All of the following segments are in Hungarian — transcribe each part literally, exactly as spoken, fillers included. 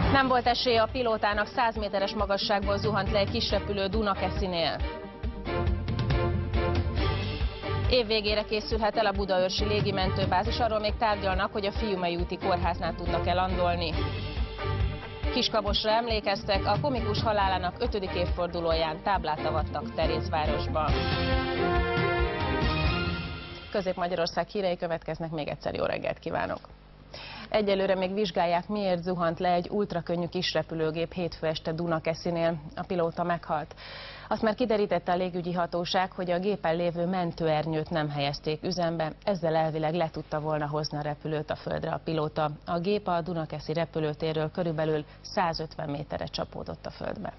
Nem volt esélye a pilótának, száz méteres magasságból zuhant le egy kisrepülő Dunakeszinél. Év végére készülhet el a budaörsi légimentőbázis, arról még tárgyalnak, hogy a Fiumei úti kórháznál tudnak-e landolni. Kiskabosra emlékeztek, a komikus halálának ötödik évfordulóján táblát avattak Terézvárosban. Közép-Magyarország hírei következnek, még egyszer jó reggelt kívánok! Egyelőre még vizsgálják, miért zuhant le egy ultrakönnyű kisrepülőgép hétfő este Dunakeszinél. A pilóta meghalt. Azt már kiderítette a légügyi hatóság, hogy a gépen lévő mentőernyőt nem helyezték üzembe, ezzel elvileg le tudta volna hozni a repülőt a földre a pilóta. A gép a Dunakeszi repülőtérről körülbelül százötven méterre csapódott a földbe.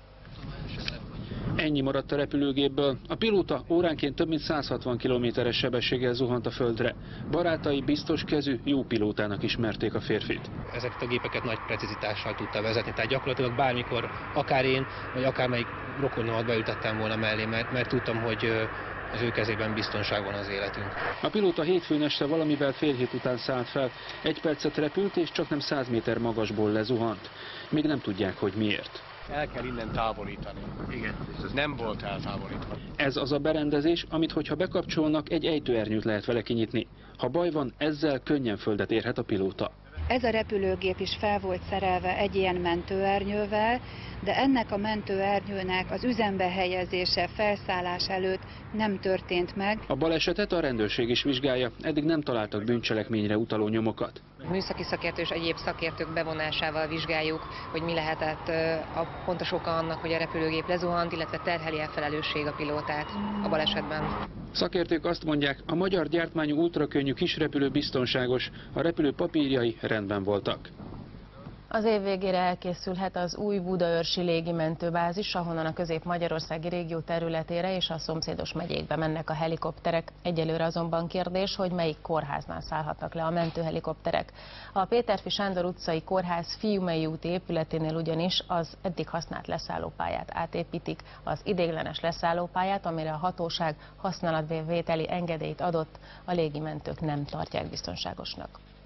Ennyi maradt a repülőgépből. A pilóta óránként több mint száz hatvan kilométeres sebességgel zuhant a földre. Barátai biztos kezű, jó pilótának ismerték a férfit. Ezeket a gépeket nagy precizitással tudta vezetni, tehát gyakorlatilag bármikor, akár én, vagy akármelyik rokonomat beültettem volna mellé, mert, mert tudtam, hogy az ő kezében biztonság van az életünk. A pilóta hétfőn este valamivel fél hét után szállt fel. Egy percet repült, és csaknem száz méter magasból lezuhant. Még nem tudják, hogy miért. El kell innen távolítani. Igen. Nem volt eltávolítva. Ez az a berendezés, amit hogyha bekapcsolnak, egy ejtőernyőt lehet vele kinyitni. Ha baj van, ezzel könnyen földet érhet a pilóta. Ez a repülőgép is fel volt szerelve egy ilyen mentőernyővel, de ennek a mentőernyőnek az üzembe helyezése felszállás előtt nem történt meg. A balesetet a rendőrség is vizsgálja, eddig nem találtak bűncselekményre utaló nyomokat. Műszaki szakértő és egyéb szakértők bevonásával vizsgáljuk, hogy mi lehetett a pontos oka annak, hogy a repülőgép lezuhant, illetve terheli-e felelősség a pilótát a balesetben. Szakértők azt mondják, a magyar gyártmányú ultrakönnyű kisrepülő biztonságos, a repülő papírjai rendben voltak. Az év végére elkészülhet az új budaörsi légimentőbázis, ahonnan a közép-magyarországi régió területére és a szomszédos megyékbe mennek a helikopterek. Egyelőre azonban kérdés, hogy melyik kórháznál szállhatnak le a mentőhelikopterek. A Péterfi Sándor utcai kórház Fiumei úti épületénél ugyanis az eddig használt leszállópályát átépítik, az ideiglenes leszállópályát, amire a hatóság használatvételi engedélyt adott, a légimentők nem tartják biztonságosnak.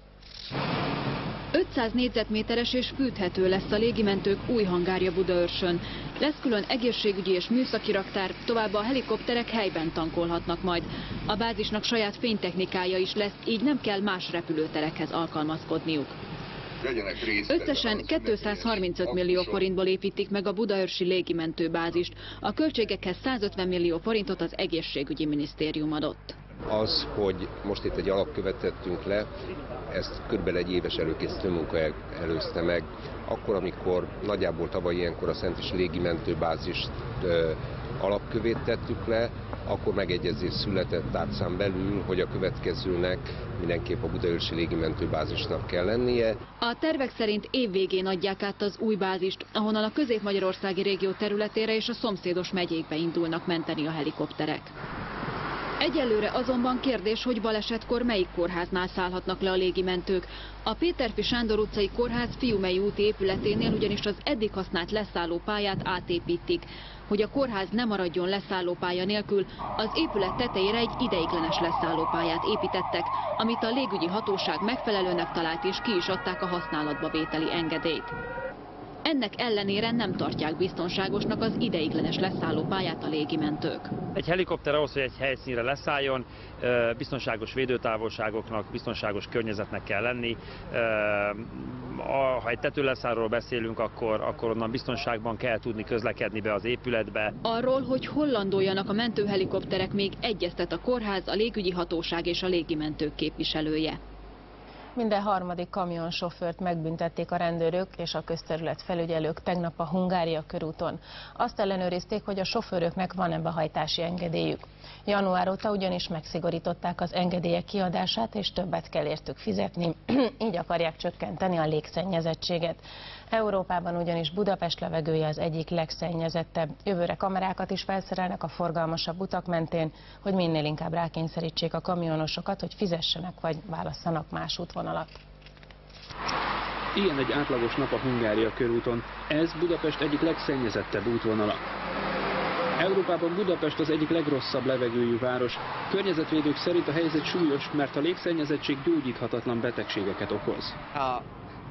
ötszáz négyzetméteres és fűthető lesz a légimentők új hangárja Budaörsön. Lesz külön egészségügyi és műszaki raktár, továbbá a helikopterek helyben tankolhatnak majd. A bázisnak saját fénytechnikája is lesz, így nem kell más repülőterekhez alkalmazkodniuk. Összesen kétszázharmincöt millió forintból építik meg a budaörsi légimentőbázist. A költségekhez százötven millió forintot az egészségügyi minisztérium adott. Az, hogy most itt egy alapkövet tettünk le, ezt körülbelül egy éves előkészítő munka előzte meg. Akkor, amikor nagyjából tavaly ilyenkor a Szentes légimentőbázist ö, alapkövét tettük le, akkor megegyezés született tárcán belül, hogy a következőnek mindenképp a budaörsi légimentőbázisnak kell lennie. A tervek szerint évvégén adják át az új bázist, ahonnan a közép-magyarországi régió területére és a szomszédos megyékbe indulnak menteni a helikopterek. Egyelőre azonban kérdés, hogy balesetkor melyik kórháznál szállhatnak le a légimentők. A Péterfi Sándor utcai kórház Fiumei úti épületénél ugyanis az eddig használt leszállópályát átépítik. Hogy a kórház ne maradjon leszállópálya nélkül, az épület tetejére egy ideiglenes leszállópályát építettek, amit a légügyi hatóság megfelelőnek talált, és ki is adták a használatba vételi engedélyt. Ennek ellenére nem tartják biztonságosnak az ideiglenes leszállópályát a légimentők. Egy helikopter ahhoz, hogy egy helyszínre leszálljon, biztonságos védőtávolságoknak, biztonságos környezetnek kell lenni. Ha egy tetőleszállóról beszélünk, akkor, akkor onnan biztonságban kell tudni közlekedni be az épületbe. Arról, hogy hol landoljanak a mentőhelikopterek, még egyeztet a kórház, a légügyi hatóság és a légimentők képviselője. Minden harmadik kamionsofőrt megbüntették a rendőrök és a közterület felügyelők tegnap a Hungária körúton. Azt ellenőrizték, hogy a sofőröknek van-e behajtási engedélyük. Január óta ugyanis megszigorították az engedélyek kiadását, és többet kell értük fizetni, így akarják csökkenteni a légszennyezettséget. Európában ugyanis Budapest levegője az egyik legszennyezettebb. Jövőre kamerákat is felszerelnek a forgalmasabb utak mentén, hogy minél inkább rákényszerítsék a kamionosokat, hogy fizessenek vagy válasszanak más útvonalat. Ilyen egy átlagos nap a Hungária körúton. Ez Budapest egyik legszennyezettebb útvonala. Európában Budapest az egyik legrosszabb levegőjű város. Környezetvédők szerint a helyzet súlyos, mert a légszennyezettség gyógyíthatatlan betegségeket okoz. A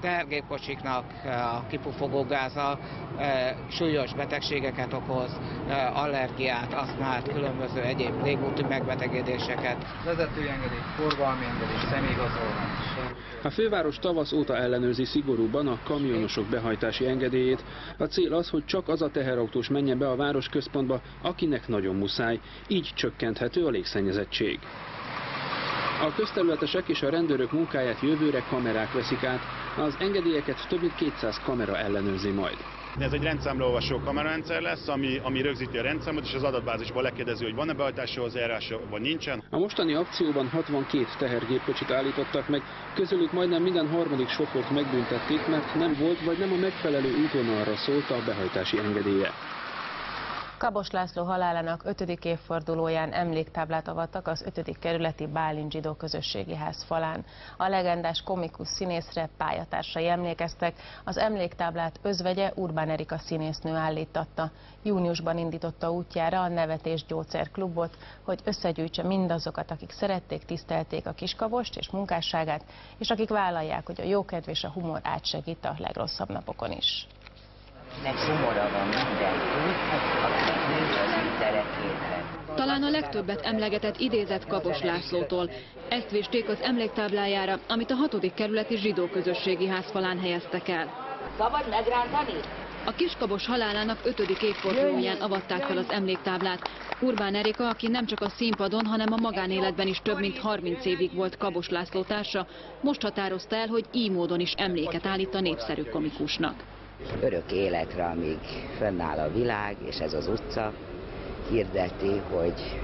tehergépkocsiknak a kipufogógáza súlyos betegségeket okoz, allergiát, asztmát, különböző egyéb légúti megbetegedéseket. Vezetői engedély, forgalmi engedély, személyigazolvány. A főváros tavasz óta ellenőrzi szigorúban a kamionosok behajtási engedélyét. A cél az, hogy csak az a teherautós menjen be a városközpontba, akinek nagyon muszáj, így csökkenthető a légszennyezettség. A közterületesek és a rendőrök munkáját jövőre kamerák veszik át, az engedélyeket több mint kétszáz kamera ellenőrzi majd. Ez egy rendszámleolvasó kamerarendszer lesz, ami, ami rögzíti a rendszámot, és az adatbázisból lekérdezi, hogy van-e behajtási hozzájárása, vagy nincsen. A mostani akcióban hatvankét tehergépkocsit állítottak meg, közülük majdnem minden harmadik sofőrt megbüntették, mert nem volt vagy nem a megfelelő útvonalra szólt a behajtási engedélye. Kabos László halálának ötödik évfordulóján emléktáblát avattak az ötödik kerületi Bálint zsidó közösségi ház falán. A legendás komikus színészre pályatársai emlékeztek, az emléktáblát özvegye Urbán Erika színésznő állítatta. Júniusban indította útjára a Nevetés Gyógyszerklubot, hogy összegyűjtse mindazokat, akik szerették, tisztelték a Kiskabost és munkásságát, és akik vállalják, hogy a jókedv és a humor átsegít a legrosszabb napokon is. Nek humora van mindenki, akinek nincs az ügyterekétre. Talán a legtöbbet emlegetett idézet Kabos Lászlótól. Ezt vésték az emléktáblájára, amit a hatodik kerületi zsidó közösségi ház falán helyeztek el. Szabad megrántani? A Kiskabos halálának ötödik évfordulóján avatták fel az emléktáblát. Urbán Erika, aki nem csak a színpadon, hanem a magánéletben is több mint harminc évig volt Kabos László társa, most határozta el, hogy így módon is emléket állít a népszerű komikusnak. Örök életre, amíg fönnáll a világ, és ez az utca hirdeti, hogy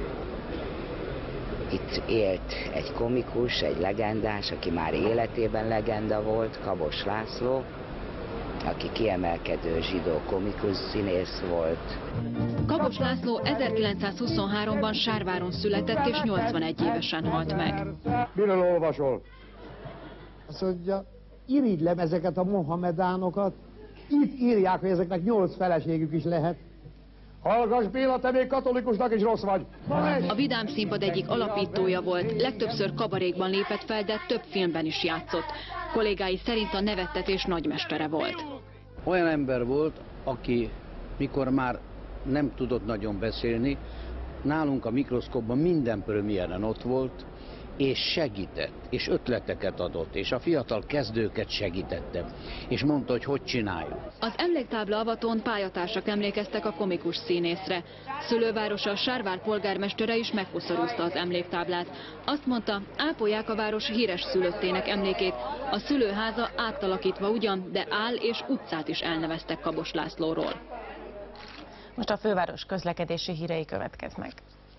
itt élt egy komikus, egy legendás, aki már életében legenda volt, Kabos László, aki kiemelkedő zsidó komikus színész volt. Kabos László ezerkilencszázhuszonháromban Sárváron született, és nyolcvanegy évesen halt meg. Miről olvasol? Azt mondja, irigylem ezeket a mohamedánokat. Itt írják, hogy ezeknek nyolc feleségük is lehet. Hallgass Béla, te még katolikusnak is rossz vagy. A Vidám Színpad egyik alapítója volt, legtöbbször kabarékban lépett fel, de több filmben is játszott. Kollégái szerint a nevettetés nagymestere volt. Olyan ember volt, aki mikor már nem tudott nagyon beszélni, nálunk a mikroszkópban minden premiéren ott volt, és segített, és ötleteket adott, és a fiatal kezdőket segítette, és mondta, hogy hogy csináljuk. Az emléktábla avatón pályatársak emlékeztek a komikus színészre. Szülővárosa Sárvár polgármestere is megkoszorúzta az emléktáblát. Azt mondta, ápolják a város híres szülöttének emlékét. A szülőháza átalakítva ugyan, de áll és utcát is elneveztek Kabos Lászlóról. Most a főváros közlekedési hírei következnek.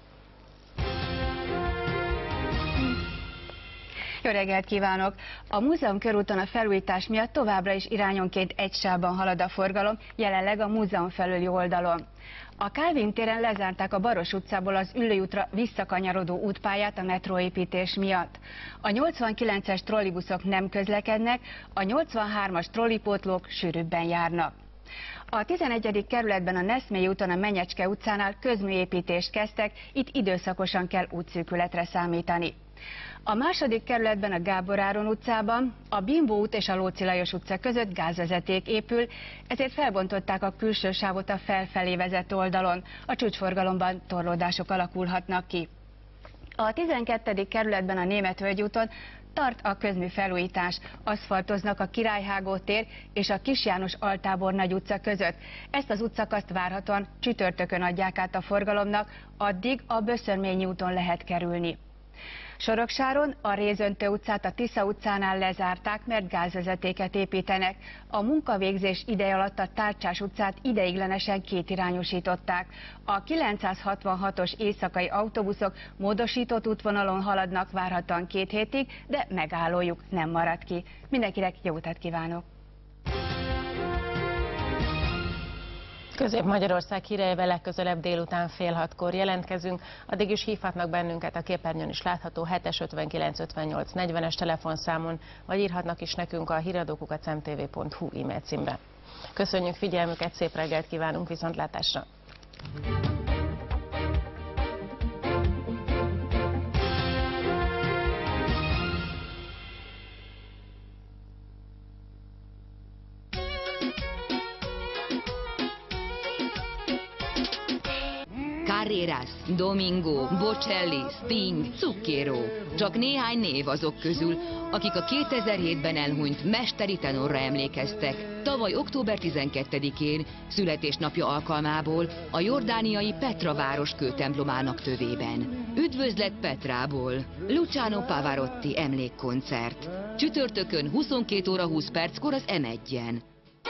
Jó reggelt kívánok! A múzeum körúton a felújítás miatt továbbra is irányonként egy sávban halad a forgalom, jelenleg a múzeum felüli oldalon. A Kálvin téren lezárták a Baros utcából az Üllői útra visszakanyarodó útpályát a metróépítés miatt. A nyolcvankilences trollibuszok nem közlekednek, a nyolcvanhármas trollipótlók sűrűbben járnak. A tizenegyedik kerületben a Neszmélyi úton a Menyecske utcánál közműépítést kezdtek, itt időszakosan kell útszűkületre számítani. A második kerületben a Gábor Áron utcában a Bimbó út és a Lóczy Lajos utca között gázvezeték épül, ezért felbontották a külső sávot a felfelé vezető oldalon. A csúcsforgalomban torlódások alakulhatnak ki. A tizenkettedik kerületben a Némethölgy úton tart a közmű felújítás, aszfaltoznak a Királyhágó tér és a Kis János Altábor Nagy utca között. Ezt az utcakaszt várhatóan csütörtökön adják át a forgalomnak, addig a Böszörményi úton lehet kerülni. Soroksáron a Rézöntő utcát a Tisza utcánál lezárták, mert gázvezetéket építenek. A munkavégzés ideje alatt a Tárcsás utcát ideiglenesen kétirányosították. A kilencszázhatvanhatos éjszakai autóbuszok módosított útvonalon haladnak várhatóan két hétig, de megállójuk nem marad ki. Mindenkinek jó utat kívánok! Közép-Magyarország híreivel legközelebb délután fél hatkor jelentkezünk, addig is hívhatnak bennünket a képernyőn is látható hetes ötvenkilenc ötvennyolc negyvenes telefonszámon, vagy írhatnak is nekünk a híradókukat szemtv pont hu e-mail címre. Köszönjük figyelmüket, szép reggelt kívánunk, viszontlátásra! Carreras, Domingo, Bocelli, Sting, Zucchero. Csak néhány név azok közül, akik a kétezer-hétben elhunyt mesteri tenorra emlékeztek. Tavaly október tizenkettedikén születésnapja alkalmából a jordániai Petra város kőtemplomának tövében. Üdvözlet Petrából! Luciano Pavarotti emlékkoncert. Csütörtökön huszonkét óra húsz perckor az em egyen.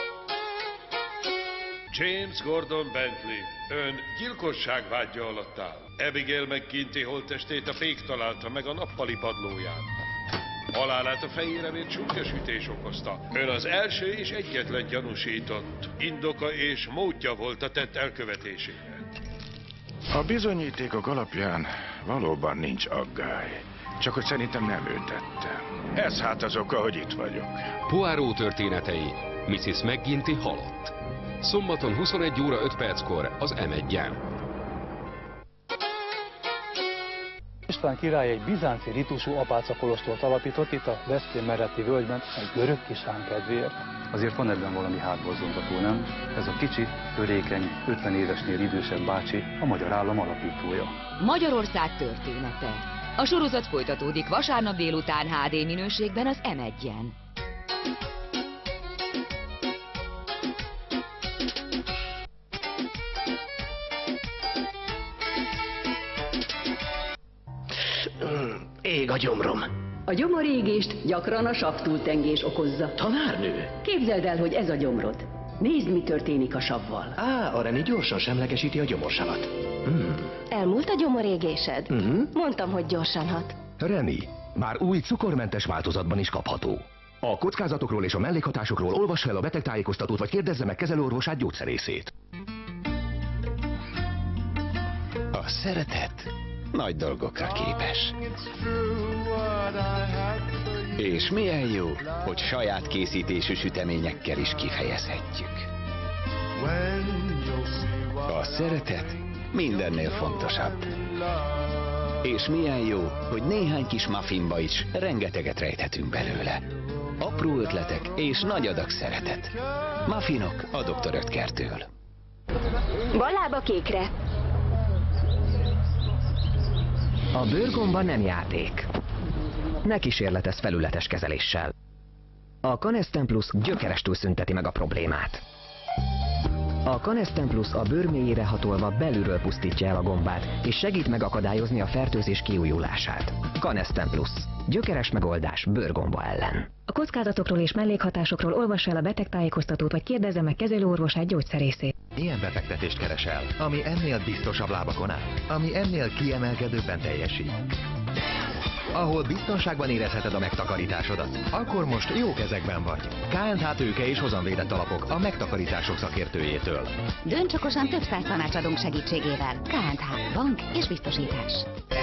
James Gordon Bentley, ön gyilkosságvádja alatt áll. Abigail McGinty holttestét a fék találta meg a nappali padlóján. Halálát a fejére vért súlyosütés okozta. Ön az első és egyetlen gyanúsított. Indoka és módja volt a tett elkövetésére. A bizonyítékok alapján valóban nincs aggály. Csak hogy szerintem nem ő tette. Ez hát az oka, hogy itt vagyok. Poirot történetei. missziz McGinty halott. Szombaton huszonegy óra öt perckor az em egyen. István király egy bizánci ritusú apácakolostort alapított itt a Veszprém melletti völgyben egy görög kislány kedvéért. Azért van ebben valami hátborzongató, nem? Ez a kicsi, törékeny, ötven évesnél idősebb bácsi a magyar állam alapítója. Magyarország története. A sorozat folytatódik vasárnap délután há dé minőségben az em egyen. Ég a gyomrom. A gyomorégést gyakran a savtúltengés okozza. Tanárnő? Képzeld el, hogy ez a gyomrod. Nézd, mi történik a savval. Á, a Reni gyorsan semlegesíti a gyomorsavat. Hmm. Elmúlt a gyomorégésed? Mm-hmm. Mondtam, hogy gyorsan hat. Reni, már új cukormentes változatban is kapható. A kockázatokról és a mellékhatásokról olvass el a betegtájékoztatót, vagy kérdezze meg kezelőorvosát, gyógyszerészét. A szeretet nagy dolgokra képes. És milyen jó, hogy saját készítésű süteményekkel is kifejezhetjük. A szeretet mindennél fontosabb. És milyen jó, hogy néhány kis muffinba is rengeteget rejthetünk belőle. Apró ötletek és nagy adag szeretet. Muffinok a doktor Ötkertől. Bal lába kékre. A bőrgomba nem játék. Ne kísérletezz felületes kezeléssel. A Canesten Plus gyökerestül szünteti meg a problémát. A Canesten Plus a bőr mélyére hatolva belülről pusztítja el a gombát, és segít megakadályozni a fertőzés kiújulását. Canesten Plus. Gyökeres megoldás bőrgomba ellen. A kockázatokról és mellékhatásokról olvass el a betegtájékoztatót, vagy kérdezze meg kezelőorvosát, gyógyszerészét. Ilyen befektetést keresel, ami ennél biztosabb lábakon áll, ami ennél kiemelkedőbben teljesít. Ahol biztonságban érezheted a megtakarításodat, akkor most jó kezekben vagy. ká end há Tőke és hozamvédett alapok a megtakarítások szakértőjétől. Dönts okosan, több száz tanácsadónk segítségével. ká end há Bank és biztosítás.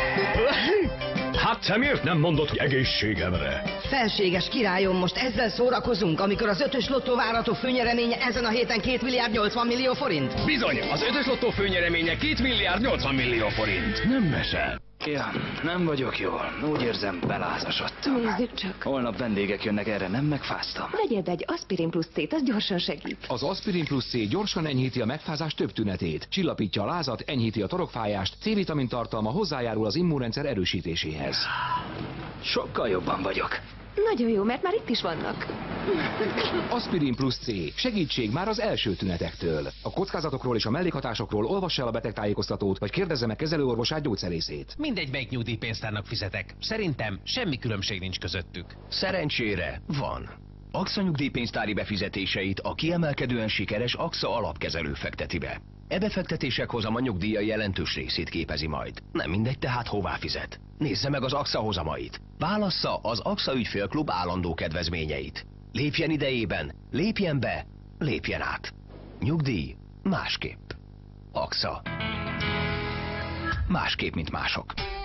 Hát te miért nem mondod, hogy egészségemre? Felséges királyom, most ezzel szórakozunk, amikor az ötös lottó várható főnyereménye ezen a héten két milliárd nyolcvan millió forint? Bizony, az ötös lottó főnyereménye két milliárd nyolcvan millió forint. Nem mese. Ja, nem vagyok jól. Úgy érzem, belázasodtam. Nézzük csak. Holnap vendégek jönnek erre, nem megfáztam. Vegyed egy Aspirin Plus C-t, az gyorsan segít. Az Aspirin Plus C gyorsan enyhíti a megfázás több tünetét, csillapítja a lázat, enyhíti a torokfájást, C-vitamin tartalma hozzájárul az immunrendszer erősítéséhez. Sokkal jobban vagyok. Nagyon jó, mert már itt is vannak. Aspirin Plus C. Segítség már az első tünetektől. A kockázatokról és a mellékhatásokról olvass el a betegtájékoztatót, vagy kérdezze meg kezelőorvosát, gyógyszerészét. Mindegy, melyik nyugdíjpénztárnak fizetek. Szerintem semmi különbség nincs közöttük. Szerencsére van. AXA nyugdíjpénztári befizetéseit a kiemelkedően sikeres AXA alapkezelő fekteti be. E befektetések hozama nyugdíja jelentős részét képezi majd. Nem mindegy tehát hová fizet. Nézze meg az AXA hozamait. Válassza az AXA ügyfélklub állandó kedvezményeit. Lépjen idejében, lépjen be, lépjen át. Nyugdíj másképp. AXA. Másképp, mint mások.